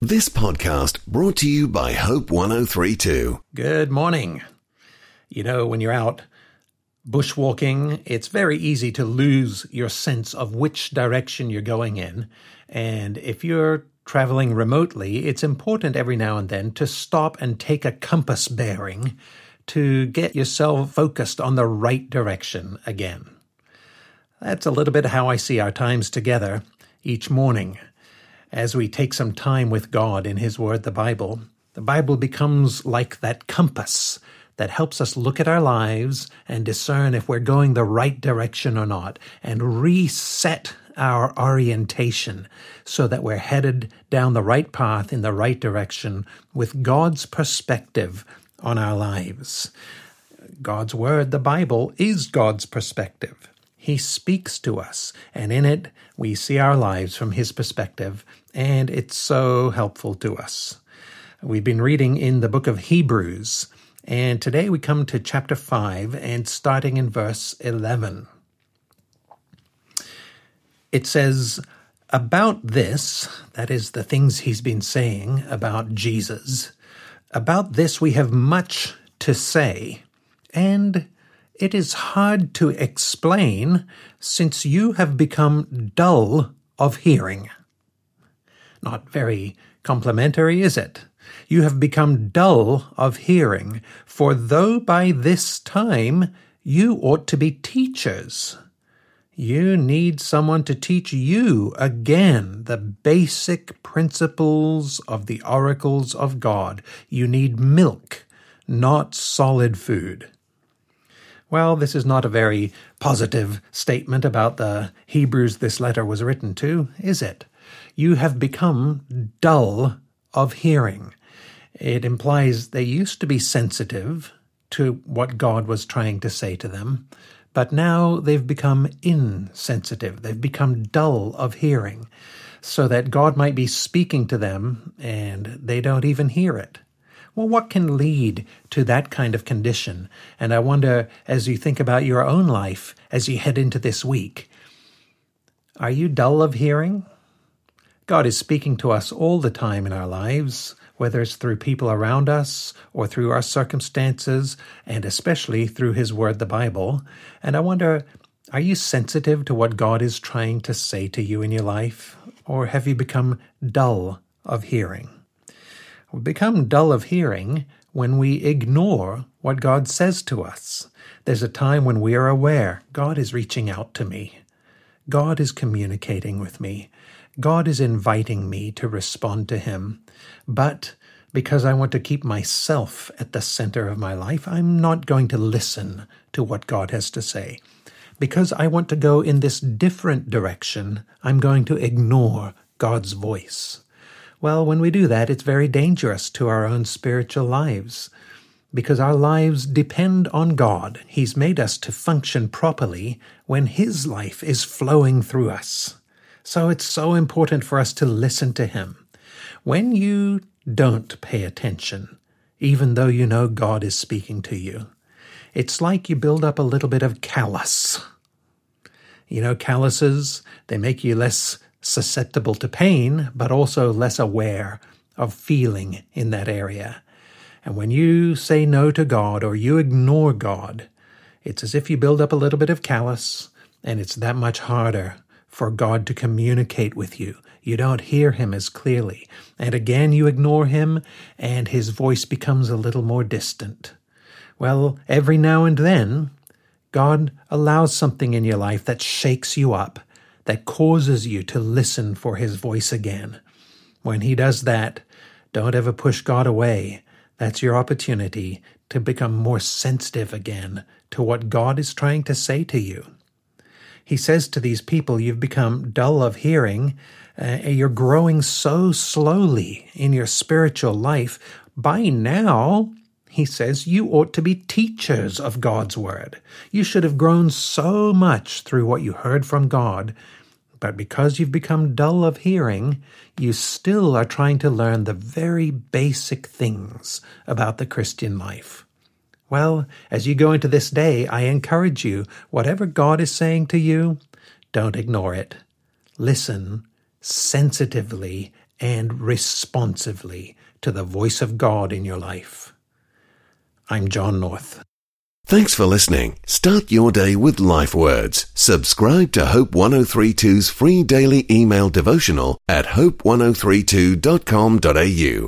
This podcast brought to you by Hope 1032. Good morning. You know, when you're out bushwalking, it's very easy to lose your sense of which direction you're going in. And if you're traveling remotely, it's important every now and then to stop and take a compass bearing to get yourself focused on the right direction again. That's a little bit how I see our times together each morning. As we take some time with God in His Word, the Bible becomes like that compass that helps us look at our lives and discern if we're going the right direction or not, and reset our orientation so that we're headed down the right path in the right direction with God's perspective on our lives. God's Word, the Bible, is God's perspective. He speaks to us, and in it we see our lives from His perspective, and it's so helpful to us. We've been reading in the book of Hebrews, and today we come to chapter 5 and starting in verse 11. It says, "About this," that is the things he's been saying about Jesus, "about this we have much to say, and it is hard to explain since you have become dull of hearing." Not very complimentary, is it? You have become dull of hearing, for though by this time you ought to be teachers. You need someone to teach you again the basic principles of the oracles of God. You need milk, not solid food. Well, this is not a very positive statement about the Hebrews this letter was written to, is it? You have become dull of hearing. It implies they used to be sensitive to what God was trying to say to them, but now they've become insensitive. They've become dull of hearing, so that God might be speaking to them and they don't even hear it. Well, what can lead to that kind of condition? And I wonder, as you think about your own life, as you head into this week, are you dull of hearing? God is speaking to us all the time in our lives, whether it's through people around us or through our circumstances, and especially through His Word, the Bible. And I wonder, are you sensitive to what God is trying to say to you in your life? Or have you become dull of hearing? We become dull of hearing when we ignore what God says to us. There's a time when we are aware, God is reaching out to me. God is communicating with me. God is inviting me to respond to Him. But because I want to keep myself at the center of my life, I'm not going to listen to what God has to say. Because I want to go in this different direction, I'm going to ignore God's voice. Well, when we do that, it's very dangerous to our own spiritual lives, because our lives depend on God. He's made us to function properly when His life is flowing through us. So it's so important for us to listen to Him. When you don't pay attention, even though you know God is speaking to you, it's like you build up a little bit of callus. You know, calluses, they make you less susceptible to pain, but also less aware of feeling in that area. And when you say no to God or you ignore God, it's as if you build up a little bit of callus, and it's that much harder for God to communicate with you. You don't hear Him as clearly. And again, you ignore Him, and His voice becomes a little more distant. Well, every now and then, God allows something in your life that shakes you up, that causes you to listen for His voice again. When He does that, don't ever push God away. That's your opportunity to become more sensitive again to what God is trying to say to you. He says to these people, you've become dull of hearing. You're growing so slowly in your spiritual life. By now, he says, you ought to be teachers of God's Word. You should have grown so much through what you heard from God, but because you've become dull of hearing, you still are trying to learn the very basic things about the Christian life. Well, as you go into this day, I encourage you, whatever God is saying to you, don't ignore it. Listen sensitively and responsively to the voice of God in your life. I'm John North. Thanks for listening. Start your day with Life Words. Subscribe to Hope 1032's free daily email devotional at hope1032.com.au.